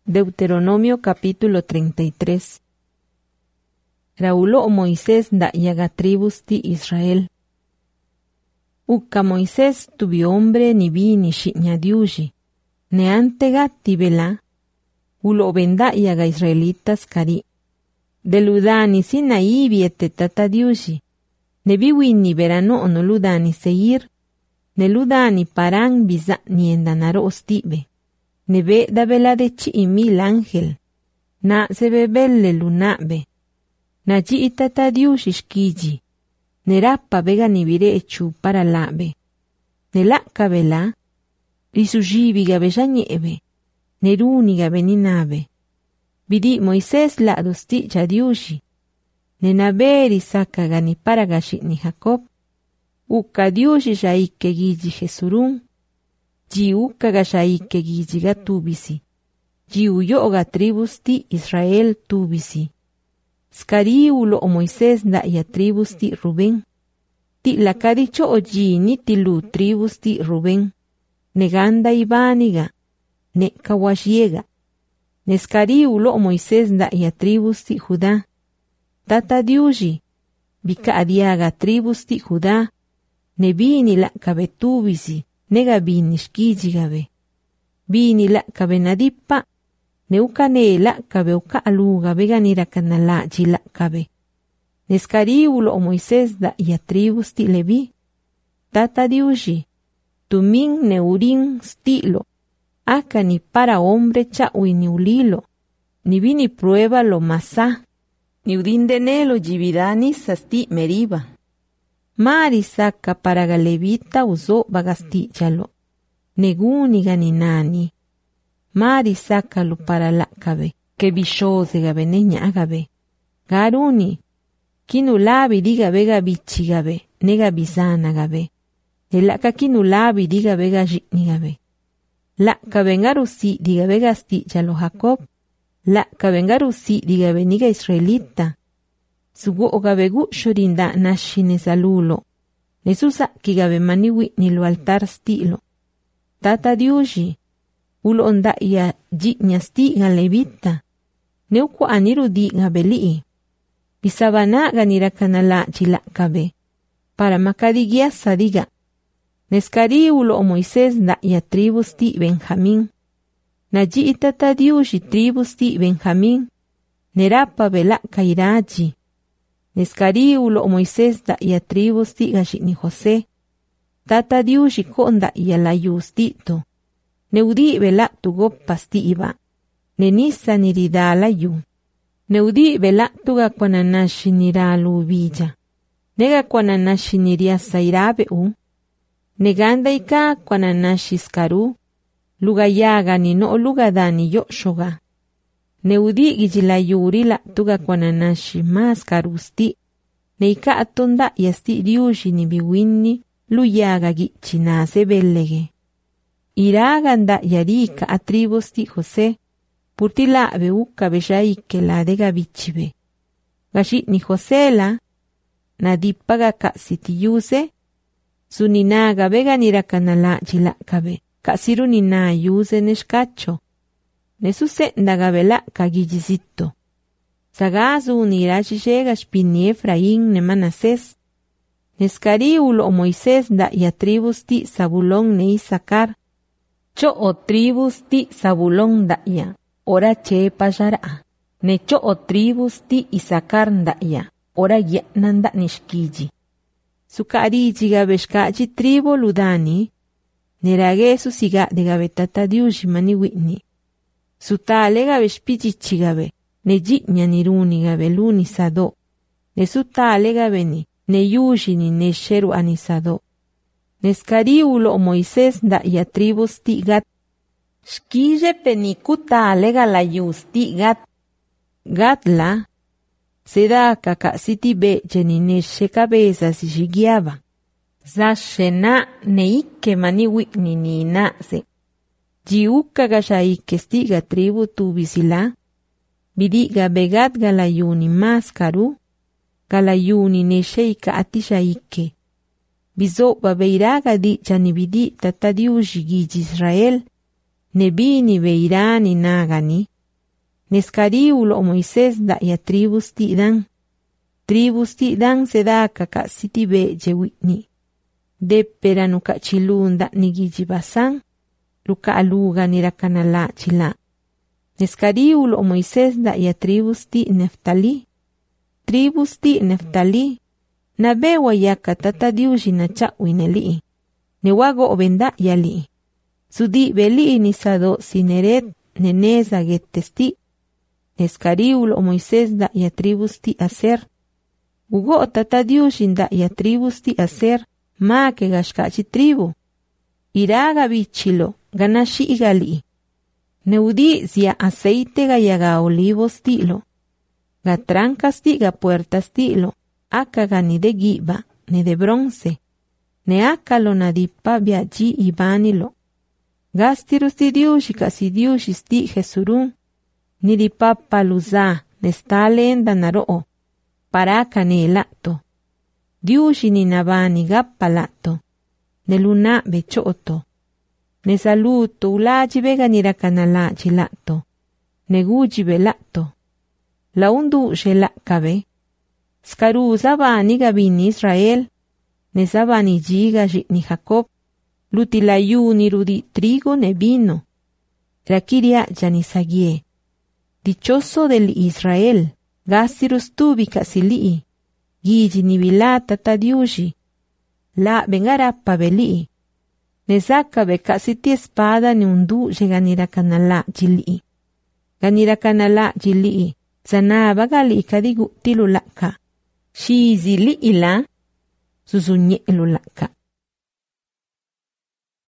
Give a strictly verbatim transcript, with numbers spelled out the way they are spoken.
Deuteronomio capítulo treinta y tres. Raulo Moisés da yaga tribus ti Israel. Uka Moisés tuvi hombre ni vi ni shiña diuji. Ne antega tibela. Ulo venda yaga israelitas kari. Deludani Sinaí viete tata diuji. Ne biwi ni verano no ludani seir. Ne ludani parang biza ni endanaro ostibe. Ne ve da vela de chi y mil ángel. Na se ve belle lunabe. Na ji itata diushi shkiji. Ne rapa vega ni vire echu para labe. Ne la kabela. Risujibi gabe ya nieve. Ne runi gabe ni nabe. Vidi Moisés la dosti ya diushi. Ne naberi saka gani para gashi ni Jacob. Uka diushi ya ike giji Jesurun. Ji uka gasha ike giji ga tubisi. Ji uyo ga tribus ti Israel tubisi. Skari ulo o Moisés da ya tribus ti Rubén. Ti la kadicho o ji ni ti lu tribus ti Rubén. Neganda ibaniga. Ne kawashiega. Neskari ulo o Moisés da ya tribus ti Judá. Tata diuji. Bika adiaga tribus ti Judá. Ne bini la kabetubisi. Nega bini shkiji gabe. Bini la kabe nadipa. Neuka ne la kabe uka aluga vega nira kanala ji la kabe. Neskari ulo o Moisés da ya tribus ti Levi. Tata diuji. Tumin neurin stilo. Aka ni para hombre cha ni ulilo. Ni vini prueba lo masa. Ni udin de nelo jividani sasti meriba. Mari saka para galevita uso bagasti chalo. Neguni gani nani. Mari saka lo para la cabe. Que bichose gabe neña gabe. Garuni. Kinulabi diga vega bichi gabe. Nega bizana gabe. Elaka kinulabi diga vega jitni gabe. La kabengarusi diga vega sti chalo Jacob. La kabengarusi diga veniga israelita. Sugo ogabegu shorinda nashine salulo. Nesusa kigabe maniwi ni lo altar stilo. Tata diuji. Ulo onda ya jitnya sti galevita. Neuku aniru di gabelii. Bisabana ganira kanala chilakabe. Para makadigia sadiga. Neskari ulo o Moisés da ya tribus ti Benjamín. Naji itata diuji tribus ti Benjamín. Nerapa vela kairaji. Neskari ulo o Moisés da ya tribus ti gashini José. Tata diuji konda ya la yustito. Neudi vela tugo pasti iba. Nenisa nirida la yu. Neudi vela tuga kwananashi niralu villa. Nega kwananashi niria sairabe u. Neganda ika kwananashi skaru. Lugayaga ni no lugadani yo shoga. Neudi gijila yuri la tuga kwananashi mas karusti. Neika atonda yasti diushi ni biwini luyaga gichinase bellege. Iraganda yarika atribusti José. Purtila beuka bejaike la de gabichibe. Gashi ni José la. Nadipaga ka sitiyuse. Suninaga vega nira kanala jilakabe. Kasiru nina yuse neshkacho. Nesuse ndagabela kagijizito. Sagazu nirachi llega shpini Efraín ne Manasés. Neskari ulo o Moisés da ya tribus ti Zabulón ne Isakar. Cho o tribus ti Zabulón da ya. Ora che pajara. Ne cho o tribus ti Isakar da ya. Ora ya nanda nishkiji. Sukari jiga beshkachi tribu ludani. Nerage su siga de gabetata diushi mani witni. Sutale gabe shpichi chigabe. Ne jitnya niruni gabe luni sado. Ne sutale gabe ni. Ne yushi ni ne sheru anisado. Neskari ulo o Moisés da ya tribus ti gat. Shkije penikuta alega la yus ti gat. Gat la. Seda kaka siti be jenine she cabeza si shigiaba. Zashena neike mani wikni ni na se. Jiuka gashaike stiga tribu tu bisila. Bidiga begat galayuni maskaru. Galayuni ne sheika atishaike. Bizo babeiraga di chanibidi tata diushi giji Israel. Nebini beirani nagani. Neskariu lo Moisés da ya tribus ti dan. Tribus ti dan sedaka ka siti be jewitni. De peranu ka chilunda ni gijibasan. Luka aluga ni rakanala chila. Neskariu lo Moisés da ya tribus ti Neftali. Tribus ti Neftali. Na bewa yaka tata diuji na cha wineli. Newago obenda yali. Sudi beli ni sado sineret neneza getesti. Neskariu lo Moisés da ya tribus ti Aser. Ugo tata diuji da ya tribus ti Aser. Ma que gashkachi tribu. Iraga bichilo. Ganashi igali. Neudi zia aceite ga yaga olivos tilo. Ga trancas ti ga puertas tilo. Aka ga ni de giba, ni de bronce. Ne aka lo nadipa viaji ibanilo. Gastirus ti diushi kasi diushi sti jesurun. Ni di papa luza, nestale en danaro. Paraka ne lato. Diushi ni nabani gappa lato. Ne luna bechoto. Ne saluto ulaji vega nira kanala chilato. Ne guji velato. La undu shelakabe. Skaru zabani gabini Israel. Ne zabani jiga ni Jacob. Lutilayu ni rudi trigo ne vino. Rakiria janisagie. Dichoso del Israel. Gasirus tubi kasili. Giji ni vilata tadiushi. La vengarapa veli. Nesaka be kasi ti espada ni undu lleganira kanala jili. Ganira kanala jili. Zanaba gali kadigu tilulaka. Shizili ila. Susunye ilulaka.